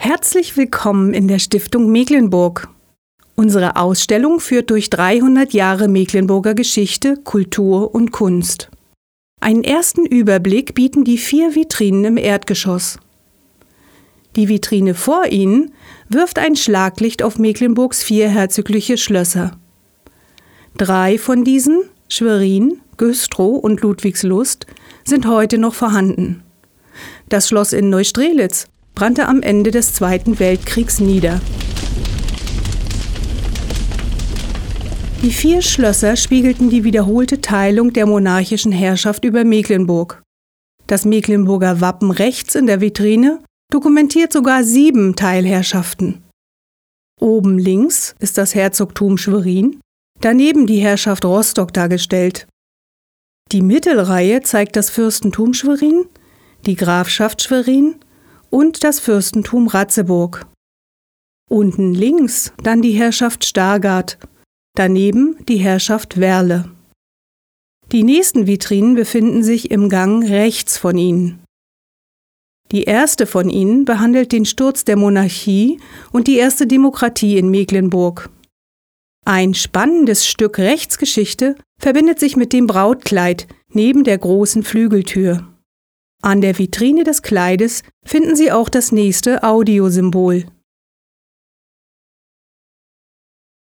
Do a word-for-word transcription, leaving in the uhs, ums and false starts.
Herzlich willkommen in der Stiftung Mecklenburg. Unsere Ausstellung führt durch dreihundert Jahre Mecklenburger Geschichte, Kultur und Kunst. Einen ersten Überblick bieten die vier Vitrinen im Erdgeschoss. Die Vitrine vor ihnen wirft ein Schlaglicht auf Mecklenburgs vier herzogliche Schlösser. Drei von diesen, Schwerin, Güstrow und Ludwigslust, sind heute noch vorhanden. Das Schloss in Neustrelitz brannte am Ende des Zweiten Weltkriegs nieder. Die vier Schlösser spiegelten die wiederholte Teilung der monarchischen Herrschaft über Mecklenburg. Das Mecklenburger Wappen rechts in der Vitrine dokumentiert sogar sieben Teilherrschaften. Oben links ist das Herzogtum Schwerin, daneben die Herrschaft Rostock dargestellt. Die Mittelreihe zeigt das Fürstentum Schwerin, die Grafschaft Schwerin und das Fürstentum Ratzeburg. Unten links dann die Herrschaft Stargard, daneben die Herrschaft Werle. Die nächsten Vitrinen befinden sich im Gang rechts von ihnen. Die erste von ihnen behandelt den Sturz der Monarchie und die erste Demokratie in Mecklenburg. Ein spannendes Stück Rechtsgeschichte verbindet sich mit dem Brautkleid neben der großen Flügeltür. An der Vitrine des Kleides finden Sie auch das nächste Audiosymbol.